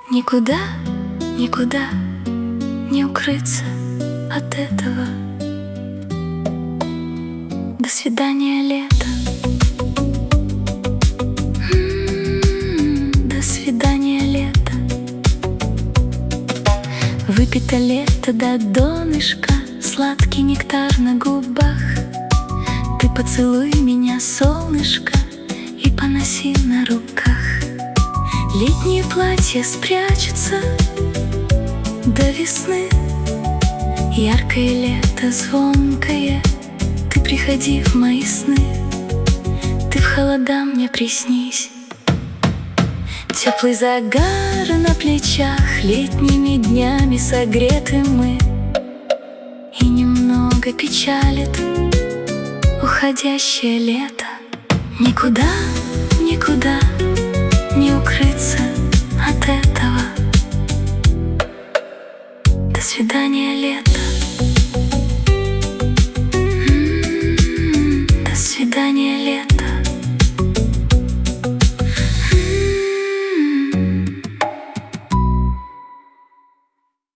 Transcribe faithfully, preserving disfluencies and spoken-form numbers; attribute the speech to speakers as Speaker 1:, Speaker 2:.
Speaker 1: Никуда, никуда не укрыться от этого. До свидания, лето. М-м-м, До свидания, лето. Выпито лето до донышка, сладкий нектар на губах. Ты поцелуй меня, солнышко, и поноси на руках. Летние платья спрячутся до весны. Яркое лето, звонкое, ты приходи в мои сны. Ты в холода мне приснись. Теплый загар на плечах, летними днями согреты мы. И немного печалит уходящее лето. Никуда, никуда не укрыться от этого. До свидания, лето.